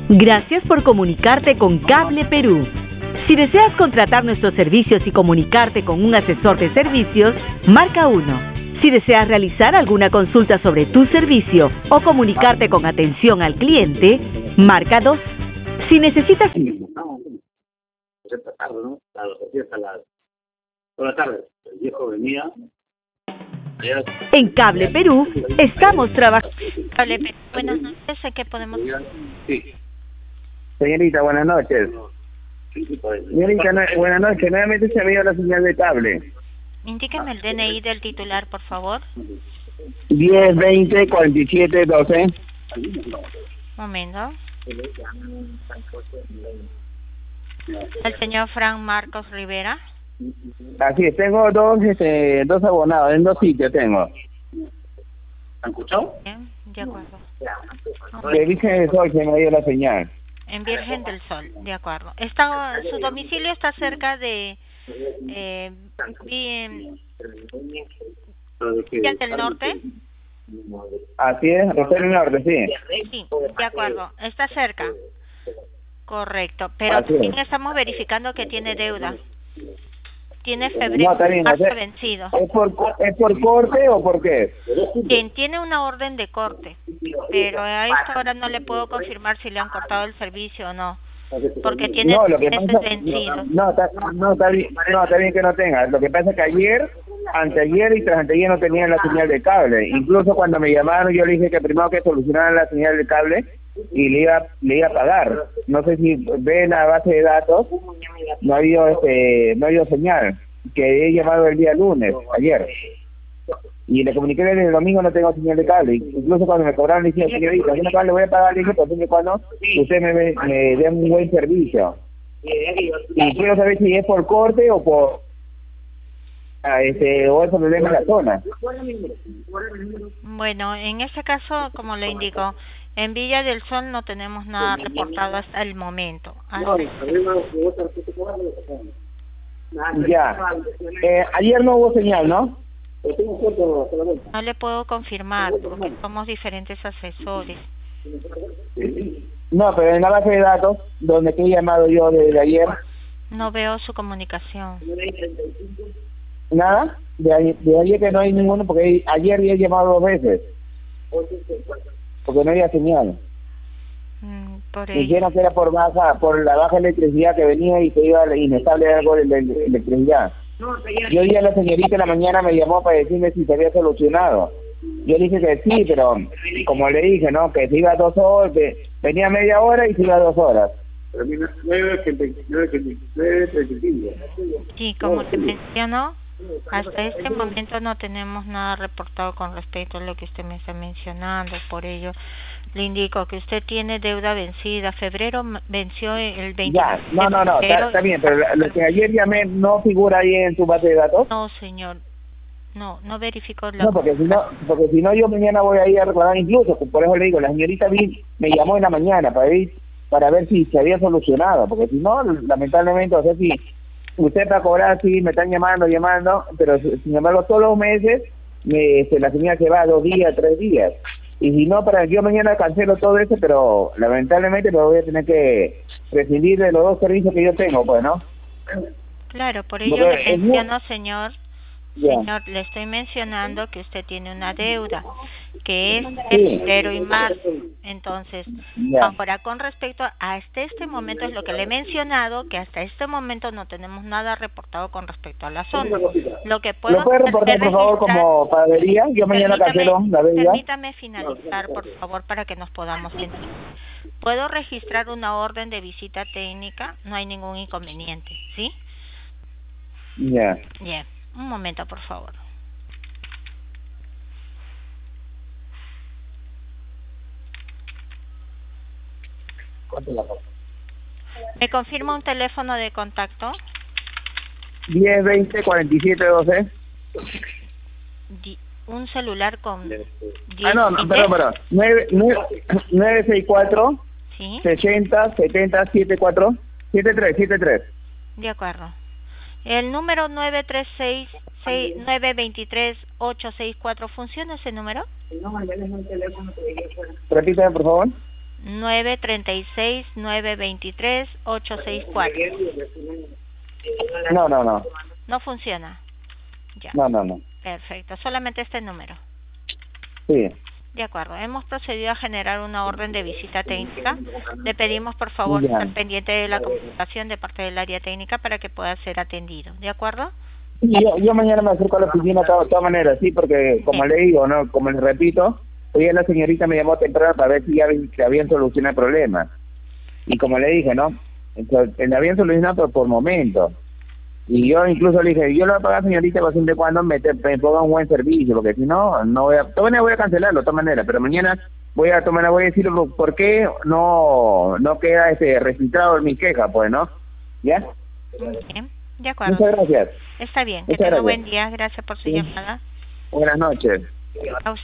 Gracias por comunicarte con Cable Perú. Si deseas contratar nuestros servicios y comunicarte con un asesor de servicios, marca 1. Si deseas realizar alguna consulta sobre tu servicio o comunicarte con atención al cliente, marca 2. Si necesitas... Buenas tardes. El viejo venía. En Cable Perú estamos trabajando... Cable Perú, buenas noches, ¿en qué podemos...? Sí. Señorita, buenas noches. Señorita, buenas noches. Nuevamente se ha ido la señal de cable. Indíqueme el DNI del titular, por favor. 10, 20, 47, 12. Momento. El señor Frank Marcos Rivera. Así es, tengo dos abonados, en dos sitios tengo. ¿Han escuchado? Bien, de acuerdo. De Virgen del Sol se me ha ido la señal. En Virgen del Sol, de acuerdo. Su domicilio está cerca de Villa del Norte. Así es, Rosario Norte, sí. Sí, de acuerdo. Está cerca. Correcto. Pero Así es. también estamos verificando que tiene deuda. Tiene febrero, No, está bien, marzo o sea, vencido. ¿Es por corte o por qué? Bien, tiene una orden de corte, pero a esta hora no le puedo confirmar si le han cortado el servicio o no, porque tiene No, lo que meses pasa, vencidos. está bien que no tenga. Lo que pasa es que ayer, anteayer y tras anteayer no tenían la señal de cable. Incluso cuando me llamaron yo le dije que primero que solucionaran la señal de cable y le iba a pagar. No sé si ven la base de datos, no ha habido señal, que he llamado el día lunes, ayer. Y le comuniqué desde el domingo no tengo señal de cable. Incluso cuando me cobraron le dije, señorita, yo no le voy a pagar, le dije, pues siempre y cuando usted me dé un buen servicio. Y quiero saber si es por corte o por o es problema en la zona. Bueno, en este caso, como le indico, en Villa del Sol no tenemos nada reportado hasta el momento. Ya. Ayer no hubo señal, ¿no? No le puedo confirmar porque somos diferentes asesores. No, pero en la base de datos, donde he llamado yo desde ayer, No veo su comunicación. nada, de ayer que no hay ninguno, porque ayer he llamado 2 veces, porque no había señal. Por Me ello. dijeron que era por la baja electricidad que venía y que iba inestable algo de la electricidad. Yo día la señorita en la mañana me llamó para decirme si se había solucionado. Yo le dije que sí, pero como le dije, ¿no? Que se iba 2 horas, que venía media hora y se iba 2 horas. Sí, como se mencionó, hasta este momento no tenemos nada reportado con respecto a lo que usted me está mencionando. Por ello, le indico que usted tiene deuda vencida. Febrero venció el 20 Ya, no, está bien, pero lo que ayer llamé no figura ahí en su base de datos. No, señor. No verificó la... No, porque si no yo mañana voy a ir a reclamar incluso, por eso le digo, la señorita me llamó en la mañana para ver si se había solucionado, porque si no, lamentablemente, o sea, si usted para cobrar, sí, me están llamando, pero sin embargo todos los meses la señal se va 2 días, 3 días, y si no, yo mañana cancelo todo eso, pero lamentablemente me voy a tener que prescindir de los 2 servicios que yo tengo, pues, ¿no? Claro, por ello Porque le menciono, señor, le estoy mencionando que usted tiene una deuda, que es febrero y marzo. Entonces, ahora con respecto a hasta este momento, es lo que le he mencionado, que hasta este momento no tenemos nada reportado con respecto a la zona. Lo que puedo ¿Lo puede reportar, por favor, como pagadería? Yo mañana cancelo la deuda. Permítame finalizar, por favor, para que nos podamos entender. Puedo registrar una orden de visita técnica, no hay ningún inconveniente, ¿sí? Ya. Bien. Un momento, por favor. ¿Me confirma un teléfono de contacto? 10, 20, 47, 12. Un celular con 10, no, perdón. 964 ¿sí? 60 70 74 73. De acuerdo. El número 936-923-864, ¿funciona ese número? Repítame, por favor. 936-923-864. No. No funciona. Ya. No. Perfecto. Solamente este número. Sí. De acuerdo. Hemos procedido a generar una orden de visita técnica. Le pedimos, por favor, Ya. estar pendiente de la comunicación de parte del área técnica para que pueda ser atendido. ¿De acuerdo? Sí, yo mañana me acerco a la oficina de todas maneras, sí, porque como le digo, no, como les repito, hoy la señorita me llamó temprano para ver si ya habían solucionado el problema. Y como le dije, ¿no? Entonces, le habían solucionado pero por momentos. Y yo incluso le dije, yo le voy a pagar, señorita, para siempre y cuando me ponga un buen servicio, porque si no, no voy a... De todas maneras voy a cancelarlo, de todas maneras, pero mañana voy a decir por qué no queda registrado en mi queja, pues, ¿no? ¿Ya? Bien. De acuerdo. Muchas gracias. Está bien. Que Muchas tenga gracias. buen día. Gracias por su llamada. Buenas noches. A usted.